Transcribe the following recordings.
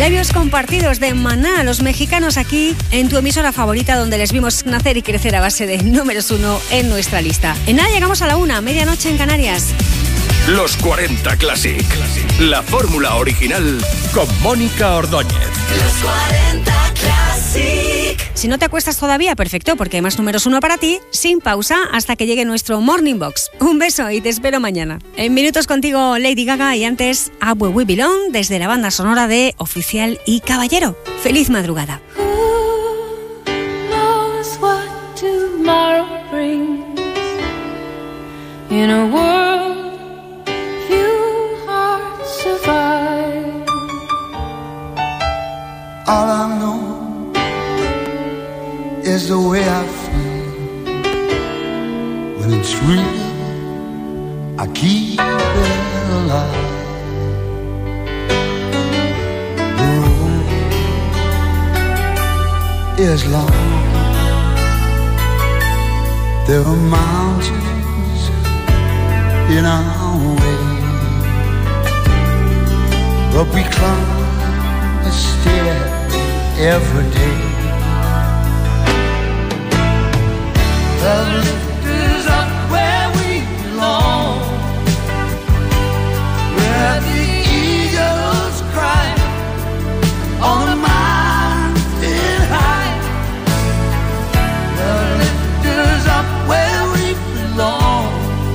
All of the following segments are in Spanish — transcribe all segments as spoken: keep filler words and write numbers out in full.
Previos compartidos de Maná, los mexicanos aquí en tu emisora favorita, donde les vimos nacer y crecer a base de números uno en nuestra lista. En nada llegamos a la una, medianoche en Canarias. Los cuarenta Classic. La fórmula original con Mónica Ordóñez. Los cuarenta Classic. Si no te acuestas todavía, perfecto, porque hay más números uno para ti, sin pausa, hasta que llegue nuestro Morning Box. Un beso y te espero mañana. En minutos contigo, Lady Gaga, y antes, Up Where We Belong, desde la banda sonora de Oficial y Caballero. ¡Feliz madrugada! Who knows what tomorrow brings in a world few hearts survive. All I know is the way I feel when it's real. I keep it alive. The road is long. There are mountains in our way, but we climb a stair every day. The lift is up where we belong, where the eagles cry on the mountain high. The lift is up where we belong,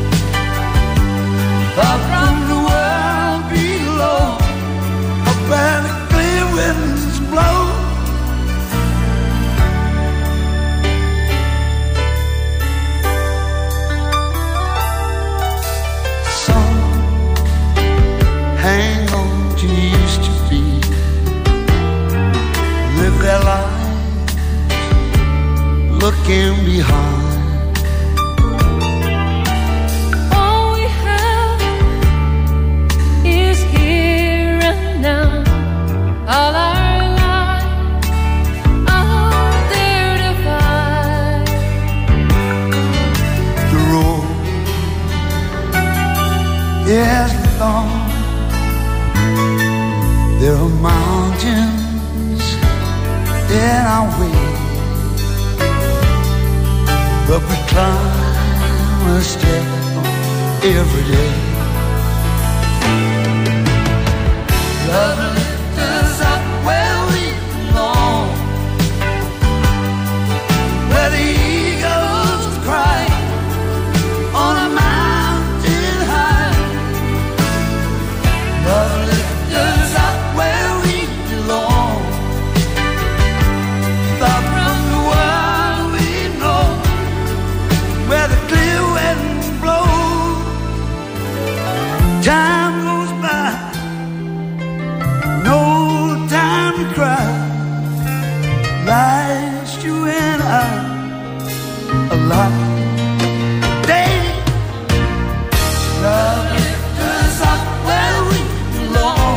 far from the world below, up where the clear winds blow. Hang on to used to be, live their lives looking behind. All we have is here and now. All our lives are there to find. The road is long. There are mountains in our way, but we climb a step every day. Love lifts us up where we belong, where the eagles cry on a mountain high. Love lifts us up where we belong, far from the world we know, where the clear winds blow. Time goes by, no time to cry. Last you and I alive. Day, love lifts us up where we belong,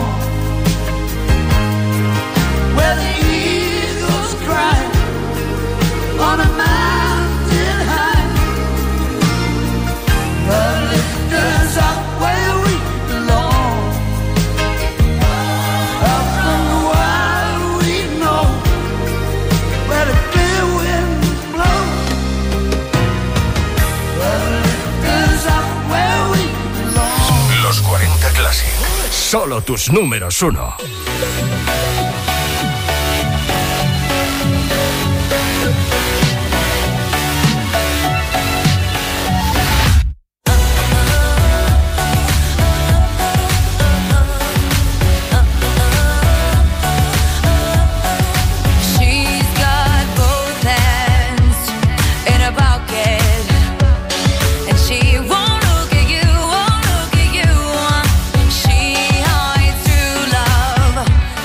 where the eagles cry on a mountain high. Love lifts us up where we belong, up from the wild we know, where the clear winds blow. Love lifts us up where we belong. Los cuarenta Classic. Solo tus números uno. She's got both hands in her pocket, and she won't look at you, won't look at you. She hides true love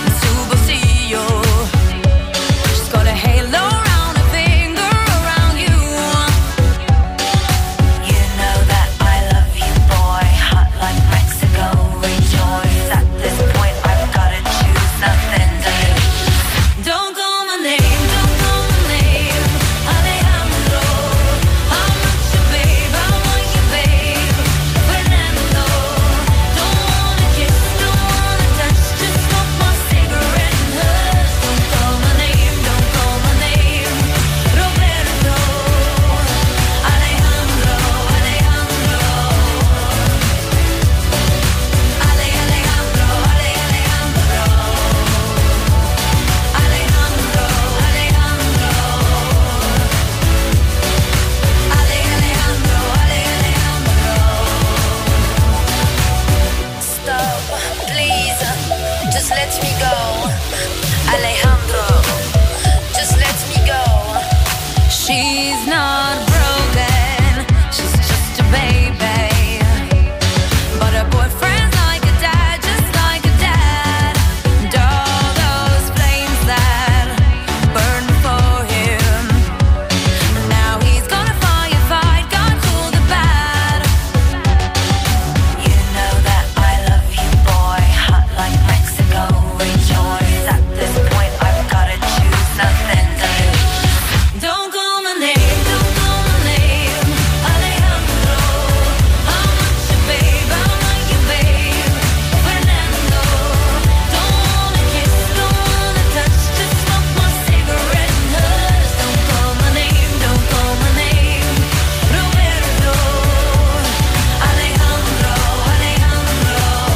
She's not broken, she's just a baby. But her boyfriend's like a dad, just like a dad. And all those flames that burn for him, now he's gonna firefight, gonna cool the bad. You know that I love you, boy, hot like Mexico, rejoice. At this point I've gotta choose, nothing to lose. Don't call my name, don't call my name, Alejandro. I'm not your babe, I'm not your babe, Fernando. Don't wanna kiss, don't wanna touch, just smoke my cigarette and hush. Don't call my name, don't call my name, Roberto. Alejandro, Alejandro.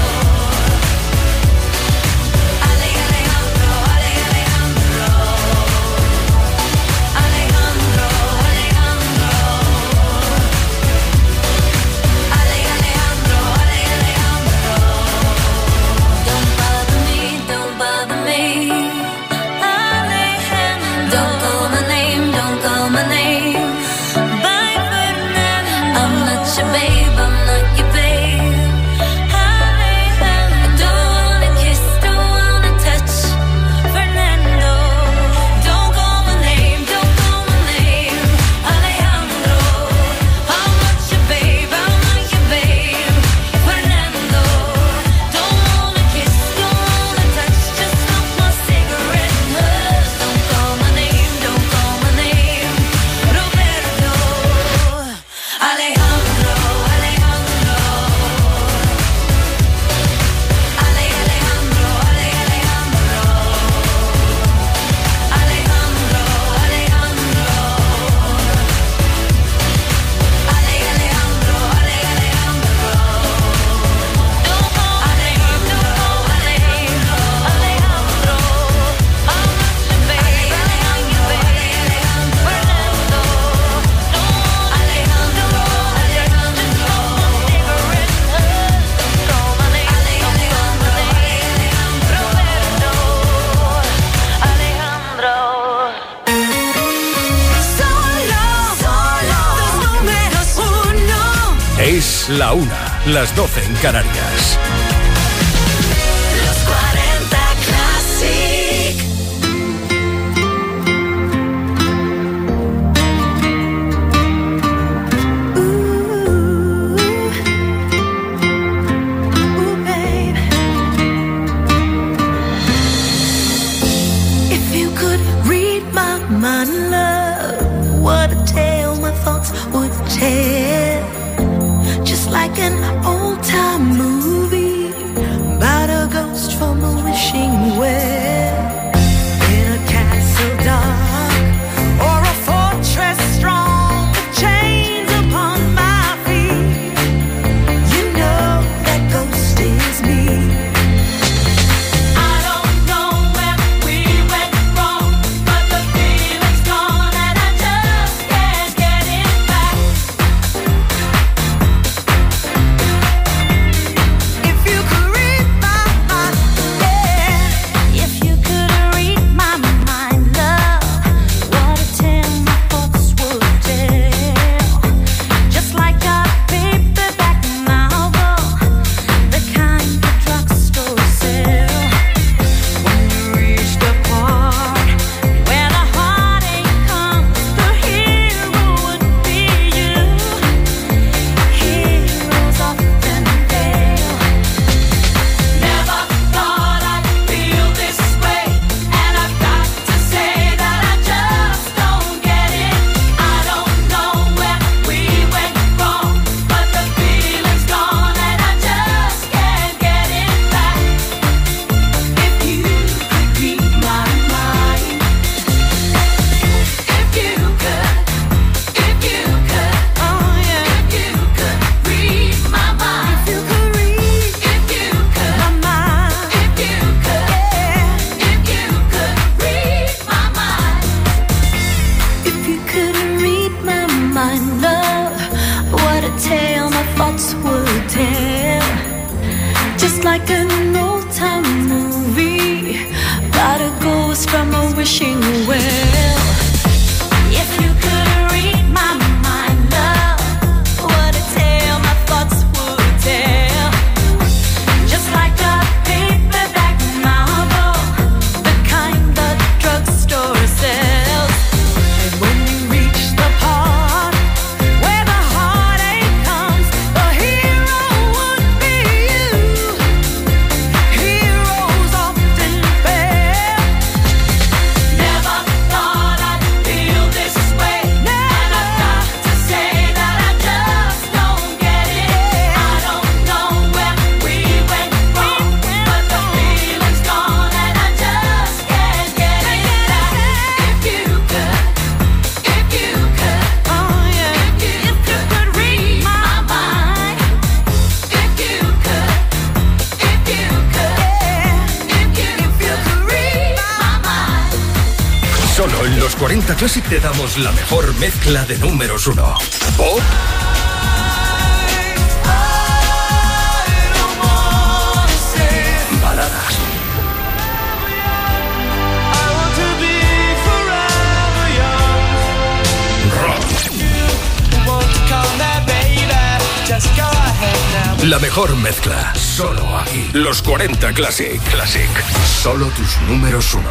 Ale, Alejandro, Ale, Alejandro. Alejandro, Alejandro. Ale, Alejandro, Ale, Alejandro. Don't bother me, don't bother me. Alejandro. Don't call my name, don't call my name. Bye, Fernando. I'm not your babe, I'm not your babe. Alejandro. Don't wanna kiss, don't wanna touch, Fernando. Don't call my name, don't call my name, Alejandro. I'm not your babe, I'm not your babe, Fernando. Don't wanna kiss, don't wanna touch, just smoke my cigarette and hush. Don't call my name, don't call my name, Roberto. Alejandro, Alejandro. Ale, Alejandro, Ale, Alejandro. Alejandro, Alejandro. Ale, Alejandro, Ale, Alejandro. Don't call Alejandro, Alejandro, Alejandro. I'm not your babe, Alejandro, Alejandro. Fernando. Don't Alejandro, Alejandro. Cigarette and hush. Don't call my name, Alejandro, Alejandro. Roberto. Alejandro. Solo, solo, los números uno. Es la una, las doce en Canarias. Los cuarenta Classic. Ooh, babe. If you could read my mind, love, what a tale my thoughts would tell. Just like an old-time movie about a ghost from a wishing well. In a castle dark or a fortress strong, with chains upon my feet, you know that ghost is me. I don't know where we went wrong, but the feeling's gone and I just can't get it back. If you could read my mind, yeah. If you could read my mind, love, what a tale my thoughts would tell. Just like a paperback novel, the kind the drugstore sell. When you reach the part where the heartache comes, the hero would be you. Heroes often fail. Never thought I'd feel this way, and I've got to say that I just don't get it. I don't know where we went wrong, but the feeling's gone and I just can't get it back. If you could read my mind, if you could, if you could, oh yeah, if you could read my mind, if you could read, if you could, my mind, if you could, yeah, if you could read my mind, if you could read my mind, love, what a tale my thoughts would tell. Just like an old-time movie about a ghost from a wishing well. If you could cuarenta Classic te damos la mejor mezcla de números uno. Pop, baladas, rock. La mejor mezcla, solo aquí. Los cuarenta Classic. Classic. Solo tus números uno.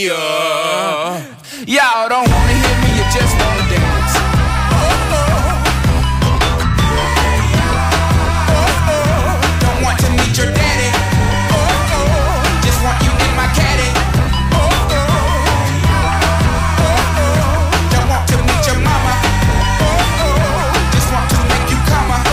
yeah. Y'all don't wanna hear me, you just wanna dance. Don't want to meet your daddy. Just want you in my caddy. Don't want to meet your mama. Just want to make you come. I'm,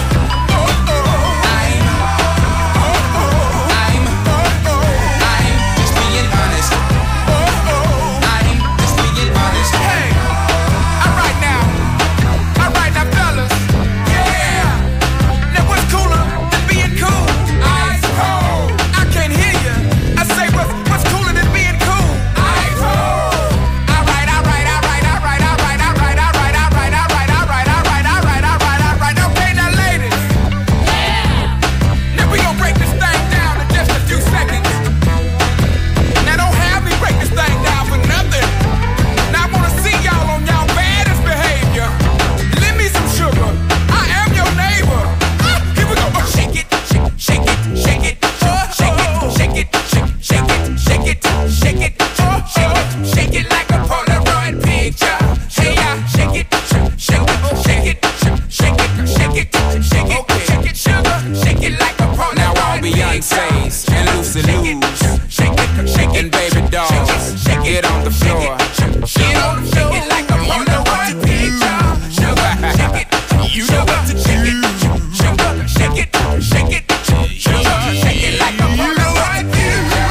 I'm, I'm just being honest. I'm just being honest. Hey, alright now, alright now, fellas. Yeah, now what's cooler than being cool? Ice cold. I can't hear you. I say what's what's cooler than being cool? Ice cold. Alright, alright, alright, alright, alright, alright, alright, alright, alright, alright, alright, alright, alright, alright. Okay, now ladies. Now we gon' break this thing down in just a few seconds. Now don't have me break this thing down for nothing. Now I wanna see y'all on y'all baddest behavior. Lend me some sugar. I am your neighbor. Ah, here we go. Oh, shake it, shake, shake it, shake it, oh, shake it, shake it, shake, shake it, shake it, shake it, oh, shake it, shake it like a Polaroid picture. Hey, yeah, shake it, shake, shake it, shake it, shake it, shake it, shake it, shake it, sugar, shake it like a Polaroid picture. Now all Beyonce's and Lucy Lou's and Baby Dolls, get on the floor. Get on the floor. Shake it like a Polaroid picture. Sugar, shake it, you know what to shake it. Sugar, shake it, shake it, sugar, shake it like a Polaroid picture.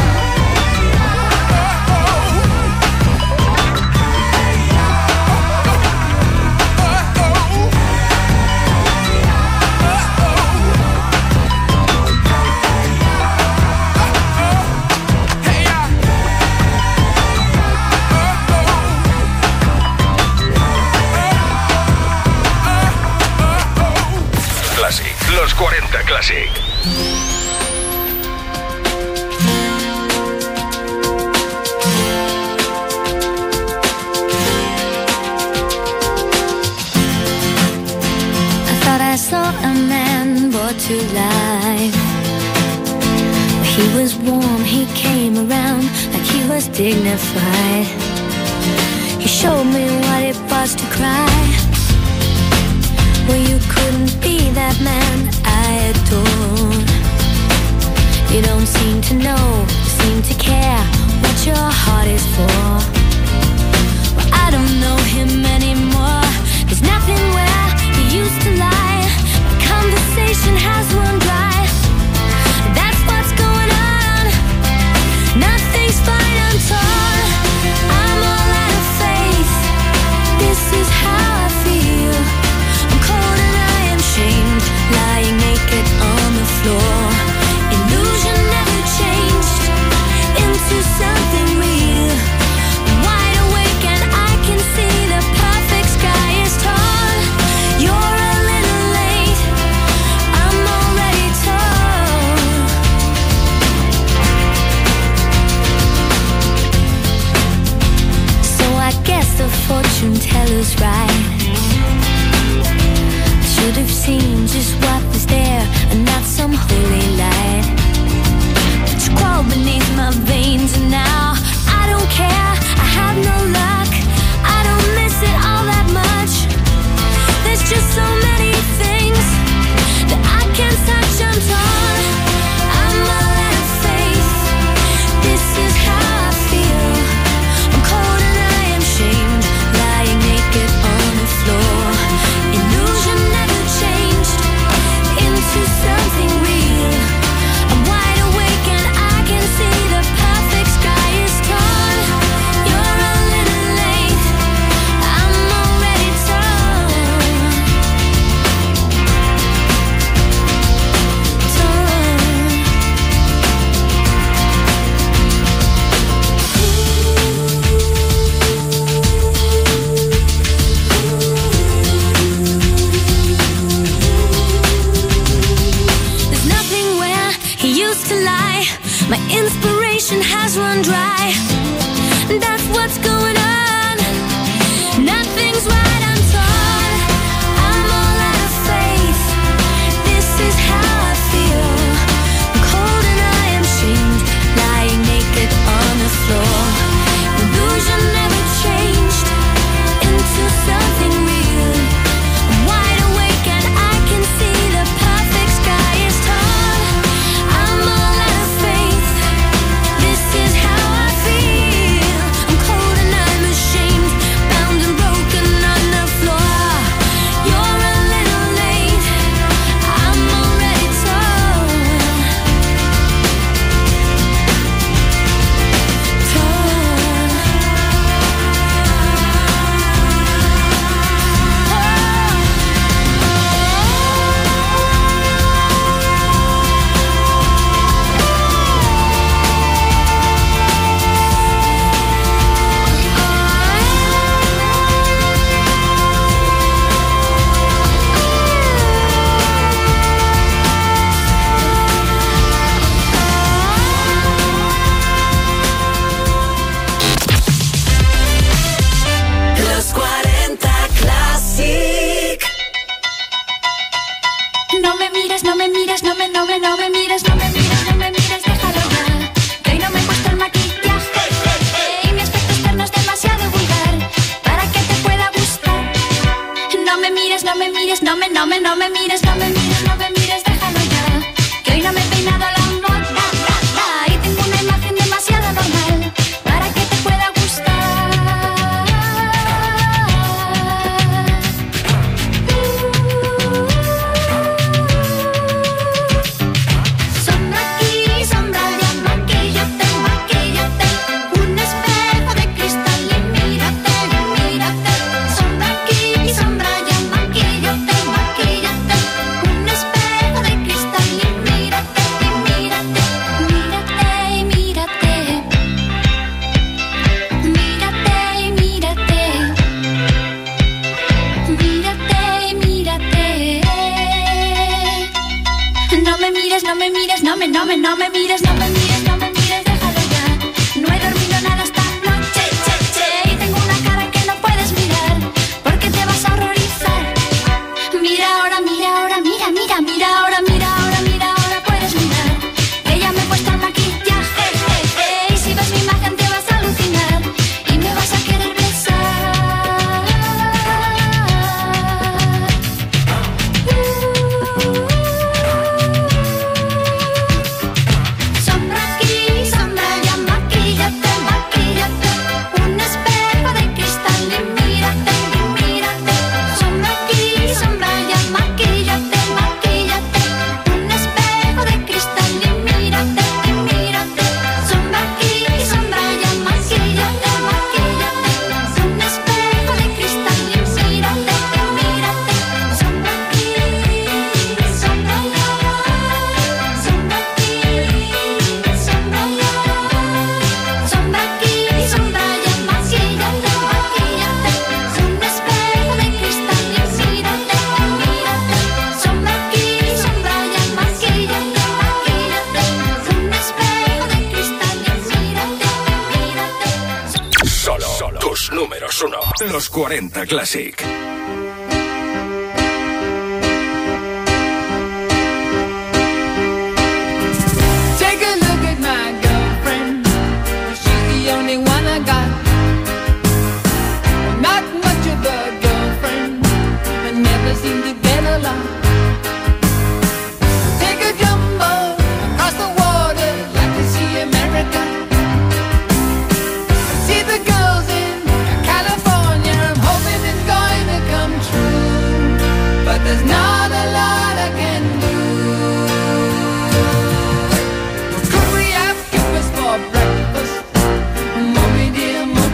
Hey, yeah. Classic, los cuarenta Classic. I thought I saw a man brought to life. He was warm, he came around like he was dignified. He showed me what it was to cry. Well, you couldn't be that man I adored. You don't seem to know, seem to care what your heart is for. Well, I don't know him anymore. There's nothing where he used to lie. My conversation has run dry. That's what's going on. Nothing's fine, I'm torn. I'm all out of faith. This is how I feel. I'm cold and I am shamed, lying naked on the floor. Illusion never changed into something real. I'm wide awake and I can see the perfect sky is tall. You're a little late, I'm already told. So I guess the fortune teller's right. Should have seen just what was there and not some holy light. But you crawl beneath my veins and now I don't care, I have no luck. I don't miss it all that much. There's just so many things that I can't touch, I'm torn. I'm all out of faith. This is how I feel. I'm cold and I am shamed, lying naked on mires, no me, no me, no me mires, no me mires, no me mires, déjalo ya. Que hoy no me he peinado la moda, y tengo una imagen demasiado normal para que te pueda gustar. Sombra aquí, sombra allá, maquíllate, maquíllate. Un espejo de cristal y mírate, mírate. Sombra aquí, sombra allá, maquíllate, maquíllate. Un espejo de cristal y mírate, y mírate. Mírate y mírate. Mírate y mírate. Mírate y mírate. No me mires, no me mires, no me, no me, no me mires, no me mires, no me mires, déjalo ya. No he dormido nada esta noche, che, che, y tengo una cara que no puedes mirar, porque te vas a horrorizar. Mira ahora, mira ahora, mira, mira, mira ahora, mira ahora, mira ahora, puedes mirar. Que ya me he puesto el maquillaje, eh, eh, y si ves mi imagen te vas a alucinar y me vas a querer besar. Sombra aquí, sombra allá, maquíllate, maquíllate. Un espejo de cristal y mírate, y mírate. Sombra aquí, sombra allá, maquíllate, maquíllate. Un espejo de cristal y mírate, y mírate. Sombra aquí, sombra allá, maquíllate, maquíllate. Un espejo de cristal y mírate, y mírate. Sombra aquí, sombra allá. Sombra aquí, sombra allá. Sombra aquí, sombra allá, maquíllate, maquíllate. Un espejo de cristal y mírate, mírate. Sombra aquí, sombra allá, maquíllate, maquíllate. Un espejo de cristal y mírate, mírate. Solo, solo tus números uno. Los cuarenta Classic. Take a look at my girlfriend. She's the only one I got. Not much of a girlfriend, but never seem to get along. Take a jumbo across the water, like to see America. See the girls in California. I'm hoping it's going to come true, but there's not a lot I can do. Could we have breakfast for breakfast? Mommy dear, mommy.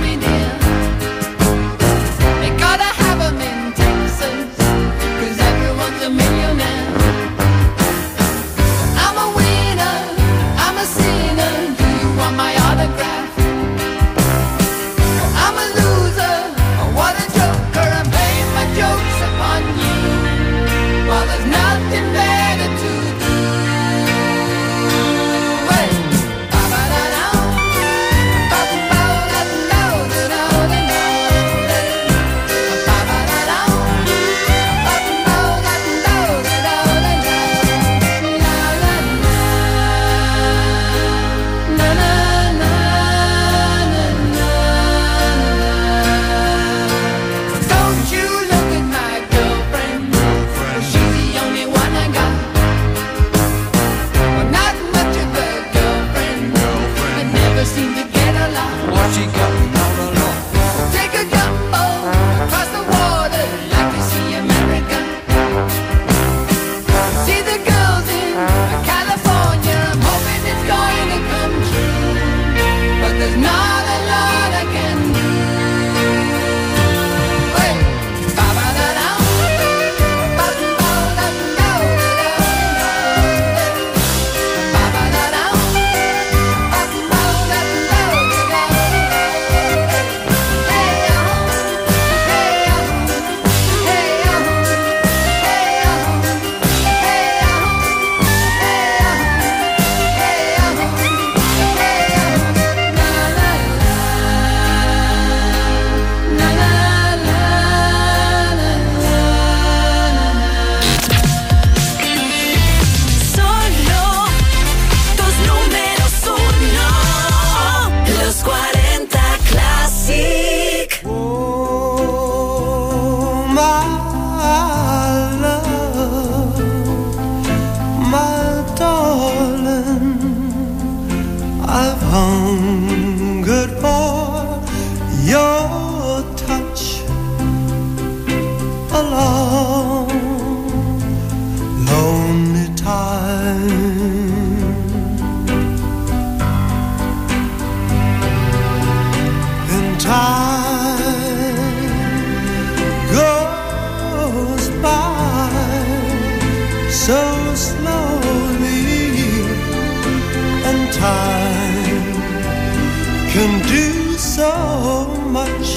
so much.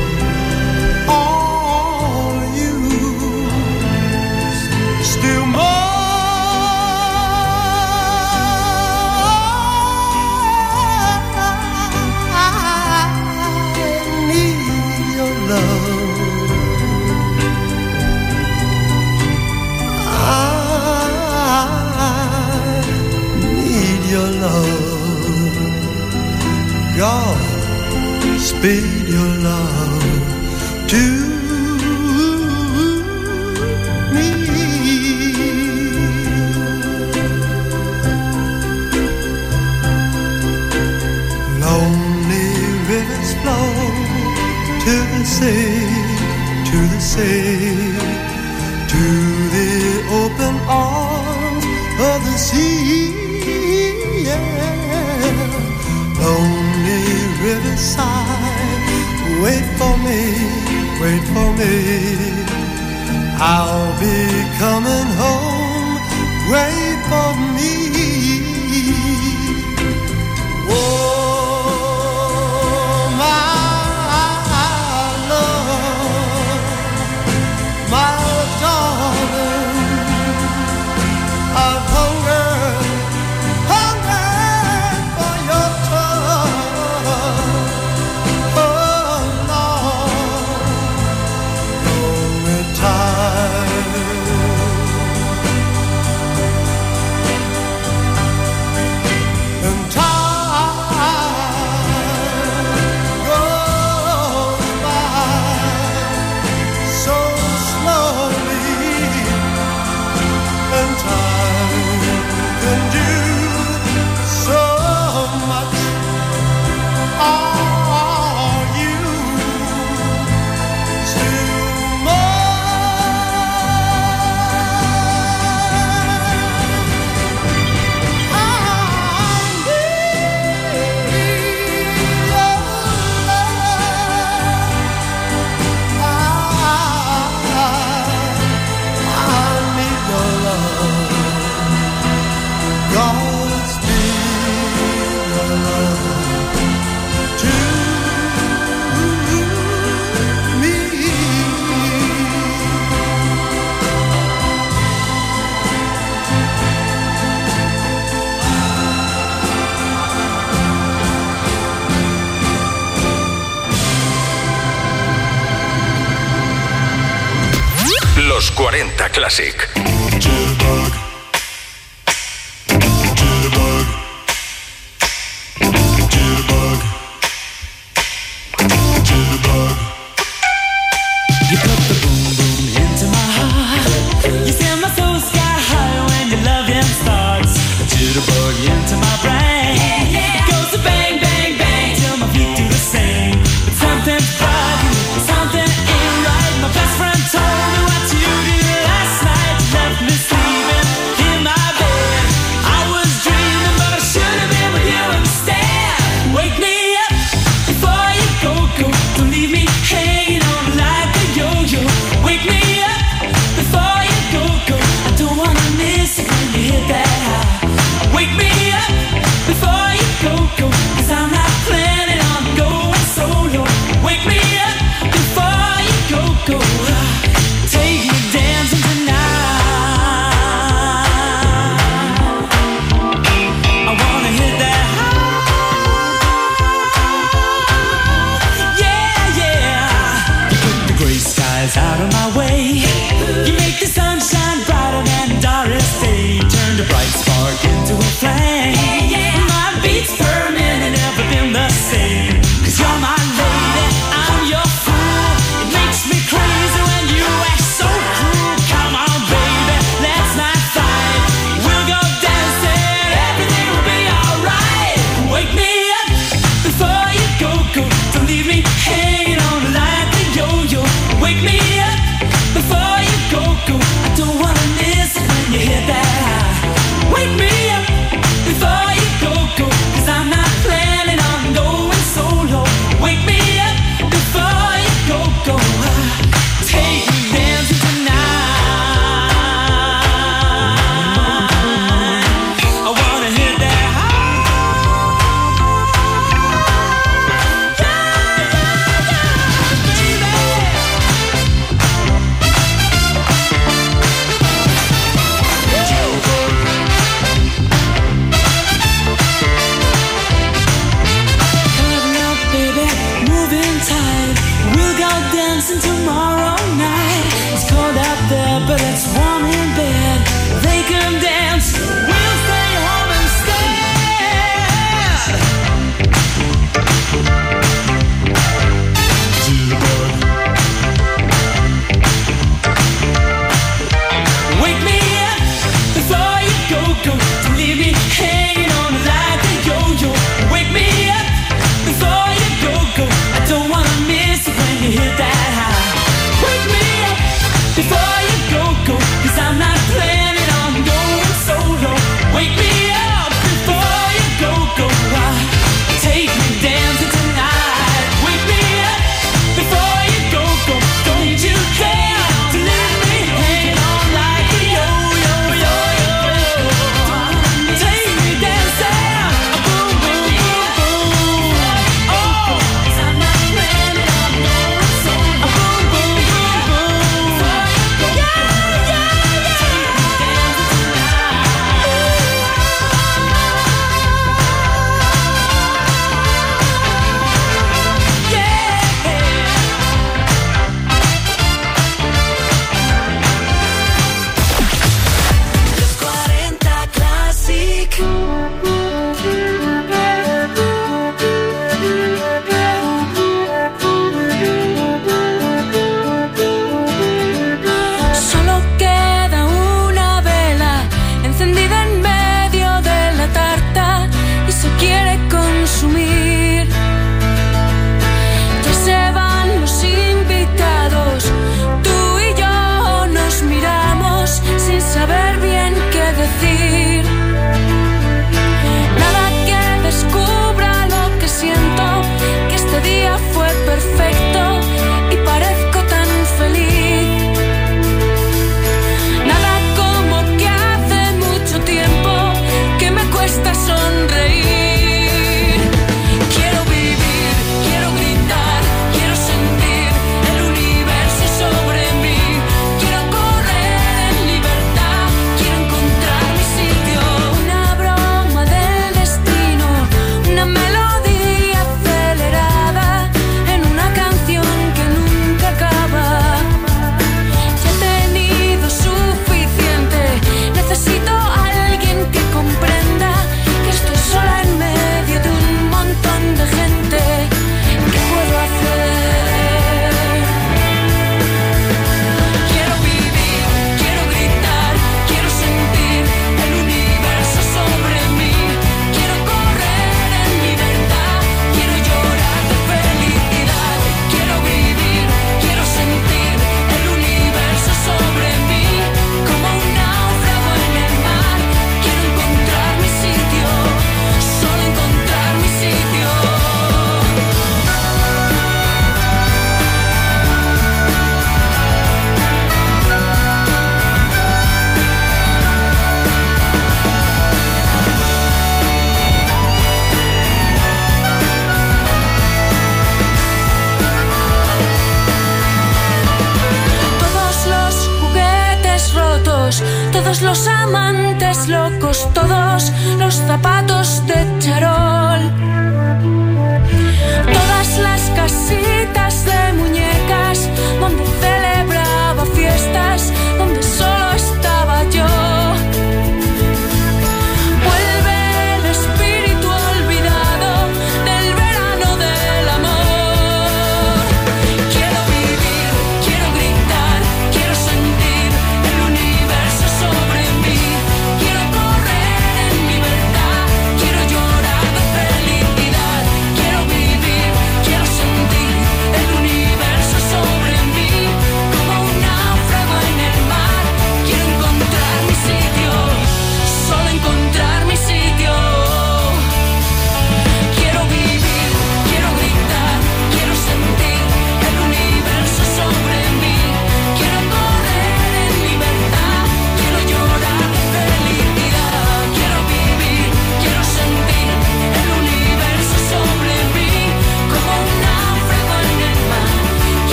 Are you still more? Your love, God, speed your love to me. Lonely rivers flow to the sea, to the sea, to the open arms of the sea. Lonely riverside, wait for me, wait for me. I'll be coming home, wait for me. Oh, my love, my darling, I've hungered. Los cuarenta Classic. Jitterbug. Jitterbug. Jitterbug. Jitterbug. You put the boom boom into my heart. You send my soul sky high when your loving starts. A jitterbug into my brain. It goes to bang bang bang till my feet do the same. But something's bugging, something ain't right. My best friend told me what you did last night. You left me sleeping dancing tomorrow night. It's cold out there, but it's warm in bed. They can dance, we'll stay home instead. Jitterbug, Wake me up before you go, go. Don't leave me hanging on like a yo-yo. Wake me up before you go, go. I don't wanna miss it when you hit that high. Wake me up before you go, go. Cause I'm not planning on going solo. Wake me up before you go, go. Ah, take me dancing tonight. Wake me up before you go, go. Don't you care to leave me hanging on like a yo-yo, yo-yo. Take me dancing, boom, boom, boom, boom. Oh, 'cause I'm not planning on going solo. Boom, boom, boom, boom. Yeah, yeah, yeah. Take me dancing tonight. Yeah. Los cuarenta Classic. Solo queda una vela encendida en medio de la tarta y se quiere consumir. Ya se van los invitados, tú y yo nos miramos sin saber bien qué decir. Nada que descubra lo que siento, que este día fue perfecto y parezco tan feliz. Nada como que hace mucho tiempo que me cuesta sonreír. Quiero vivir, quiero gritar, quiero sentir el universo sobre mí. Quiero correr en libertad, quiero encontrar mi sitio. Una broma del destino, una melodía acelerada en una canción que nunca acaba. Ya he tenido suficiente, necesito a alguien que comprenda que estoy sola en medio de un montón de gente. ¿Qué puedo hacer? Quiero vivir, quiero gritar, quiero sentir el universo sobre mí. Quiero correr en libertad, quiero llorar de felicidad. Quiero vivir, quiero sentir el universo sobre mí. Como un náufrago en el mar, quiero encontrar mi sitio, solo encontrar mi sitio. Todos los juguetes rotos, todos los amantes locos, todos los zapatos de charol, todas las casitas de muñecas donde celebraba fiestas, donde solo estaba yo. Vuelve el espíritu olvidado del verano del amor. Quiero vivir, quiero gritar, quiero sentir el universo sobre mí. Quiero correr en libertad, quiero llorar de felicidad. Quiero vivir, quiero sentir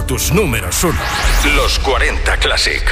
tus números uno. Los cuarenta Classic.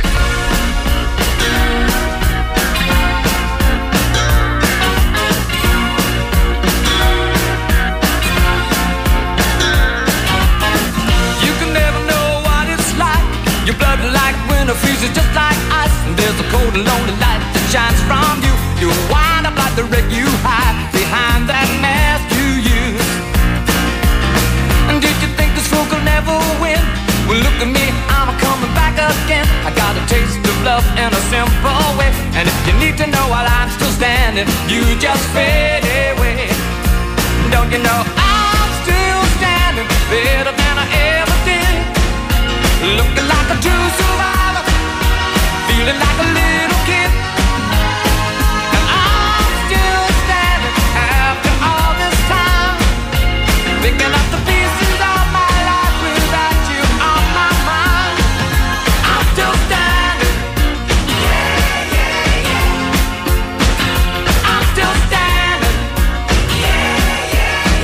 You can never know what it's like. Your blood like winter freezes just like ice. And there's a cold and lonely light that shines from you. You wind up like the wreck you hide behind that mask you use. And did you think this fool could never win? Well, look at me, I'm coming back again. I got a taste of love in a simple way. And if you need to know while I'm still standing, you just fade away. Don't you know I'm still standing better than I ever did? Looking like a true survivor, feeling like a little kid. And I'm still standing after all this time, picking up the pieces of my life without you on my mind. I'm still standing. Yeah, yeah, yeah. I'm still standing. Yeah, yeah,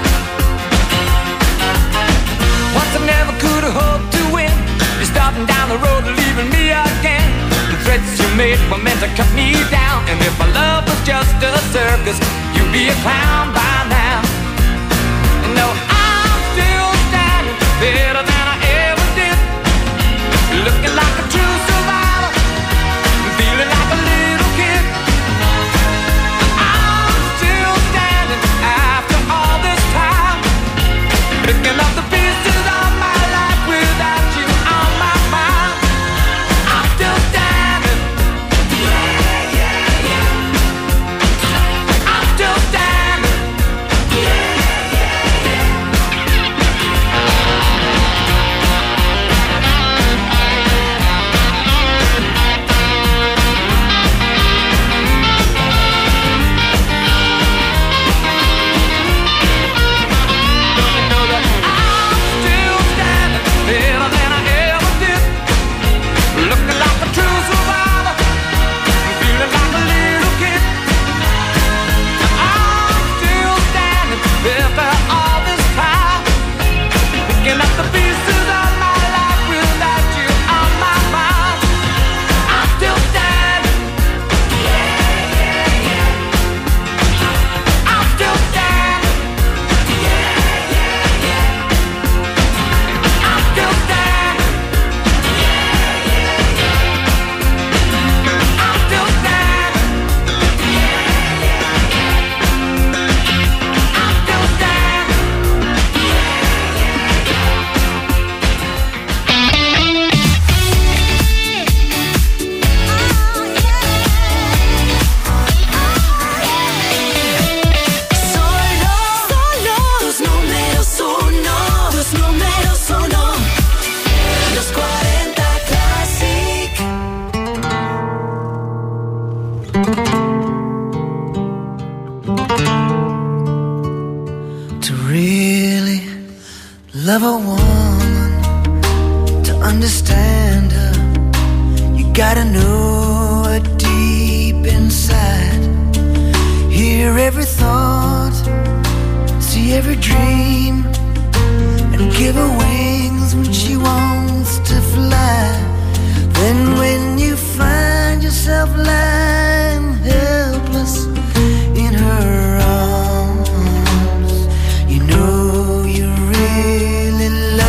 yeah. Once I never could have hoped to win. You're starting down the road and leaving me again. The threats you made were meant to cut me down. And if my love was just a circus, you'd be a clown by now. No, I'm still standing better than I ever did. Looking like a true survivor, feeling like a little kid. I'm still standing after all this time, picking up the pieces of my life without you on my mind. I'm still standing. Yeah, yeah, yeah. I'm still standing. Yeah. To really love a woman, to understand her, you gotta know her deep inside. Hear every thought, see every dream, and give her wings when she wants to fly. Then when you find yourself lying helpless in her arms, you know you really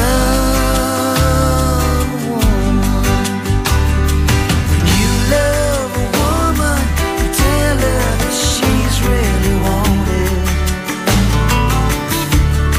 love a woman. When you love a woman, you tell her that she's really wanted.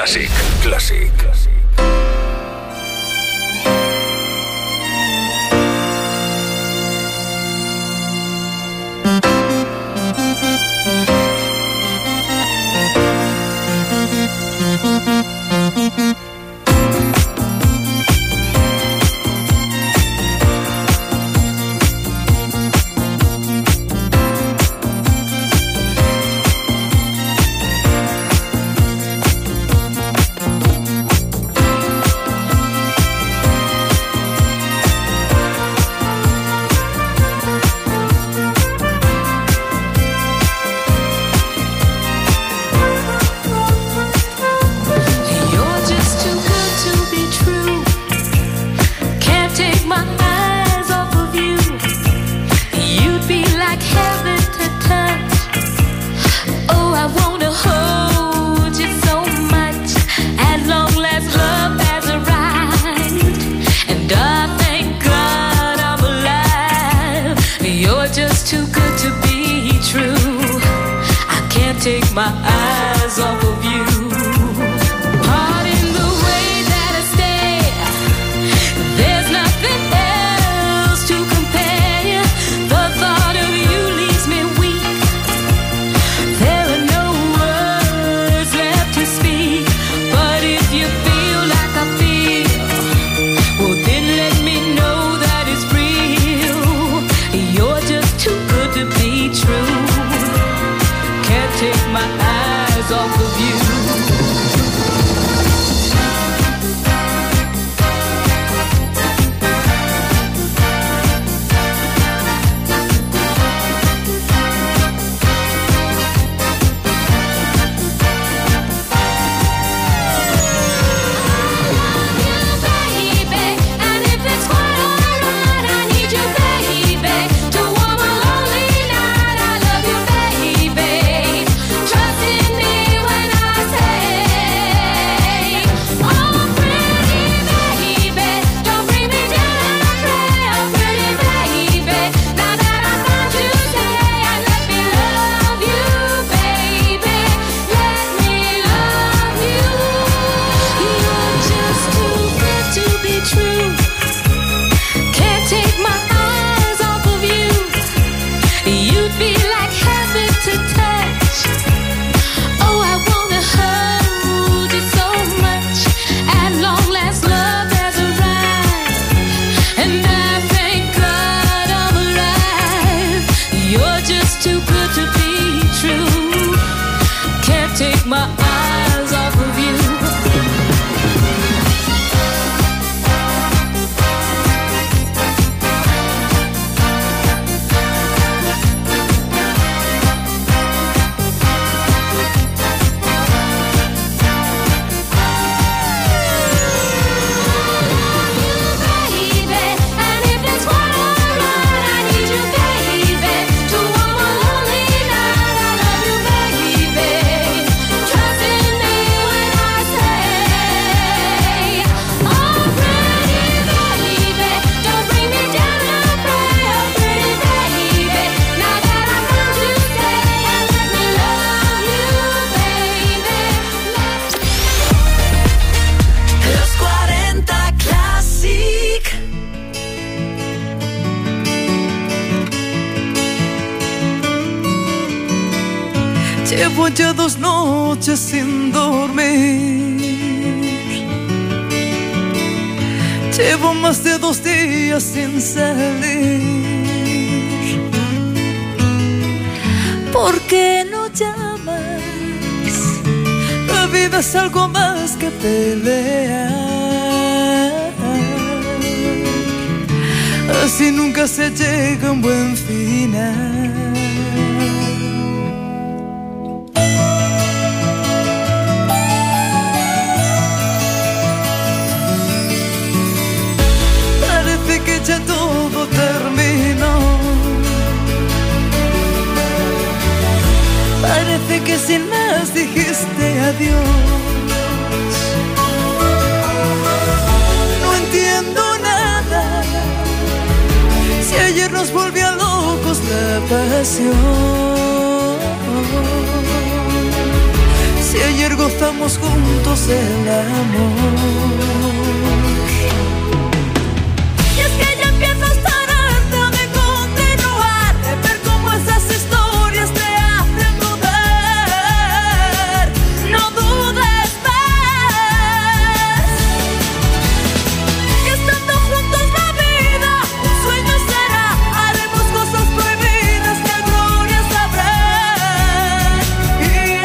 Classic. Classic. Take my eyes off of you. Pardon the way that I stare. There's nothing else to compare. The thought of you leaves me weak. There are no words left to speak. But if you feel like I feel, well then let me know that it's real. You're just too good to be true. Can't take my eyes off of you. Llevo ya dos noches sin dormir. Llevo más de dos días sin salir. ¿Por qué no llamas? La vida es algo más que pelear. Así nunca se llega a un buen final. Que ya todo terminó. Parece que sin más dijiste adiós. No entiendo nada. Si ayer nos volvió locos la pasión. Si ayer ayer gozamos juntos el amor. Y es que ya empiezo a estar harta de continuar, de ver cómo esas historias te hacen dudar. No dudes más, que estando juntos la vida un sueño será. Haremos cosas prohibidas que a gloria sabrás, y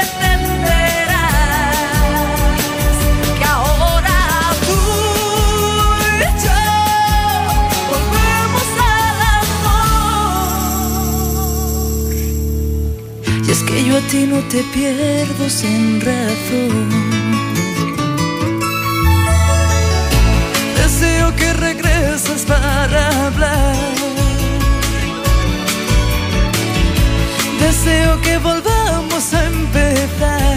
entenderás que ahora tú y yo volvemos al amor. Y es que yo a ti no te pierdo sin razón. Deseo que regreses para hablar. Deseo que volvamos a empezar.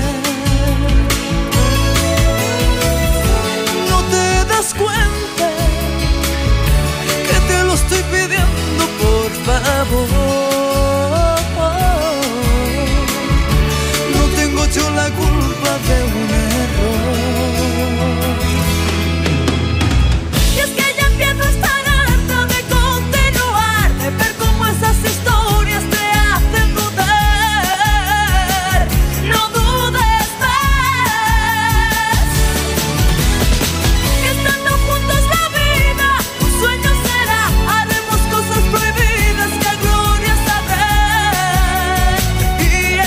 No te das cuenta que te lo estoy pidiendo, por favor. No tengo yo la culpa de un error. Y es que ya empiezo a estar harta de continuar, de ver cómo esas historias te hacen dudar. No dudes más, que estando juntos la vida un sueño será. Haremos cosas prohibidas que a gloria sabrás, y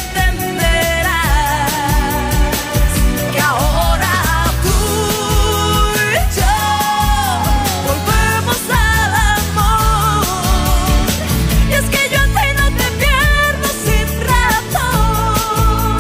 entenderás que ahora tú y yo volvemos al amor. Y es que yo a ti no te pierdo sin razón.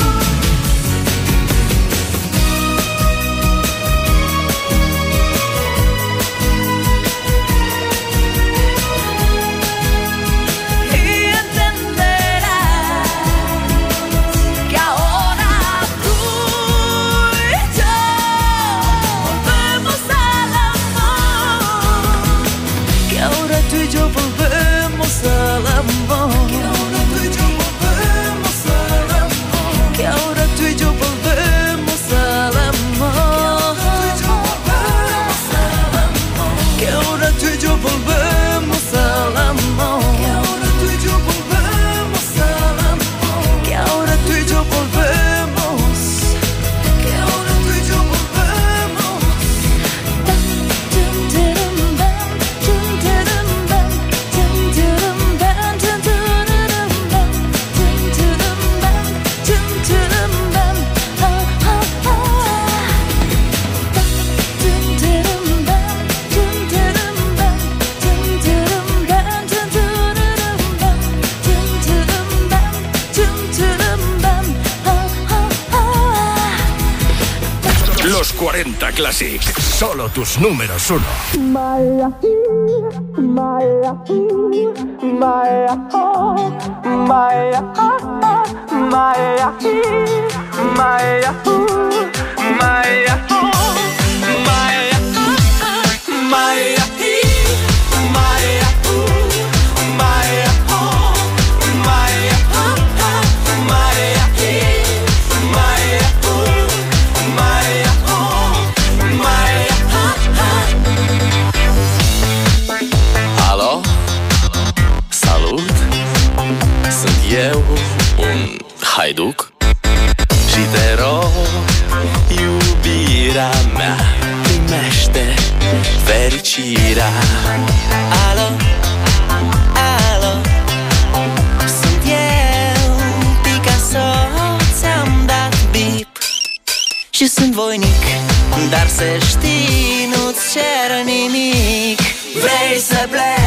Y entenderás que ahora tú y yo volvemos al amor. Que ahora tú y yo volvemos al amor. Que ahora tú y yo volvemos al amor. Que ahora tú y yo volvemos al amor. Que ahora tú y yo volvemos al amor. Que ahora tú y yo volvemos. Que ahora tú y yo volvemos. Los cuarenta Classic. Solo tus números uno. Maya, Maya, Maya, oh, Maya, Maya, Maya, Maya, oh, Maya, Maya, Alo? Salut! Sunt eu, un haiduc, și te rog, iubirea mea, primește fericirea. Alo? Alo? Sunt eu, Picasso, ți-am dat bip și sunt voinic, dar să știi, nu-ți cer nimic. Vrei să pleci?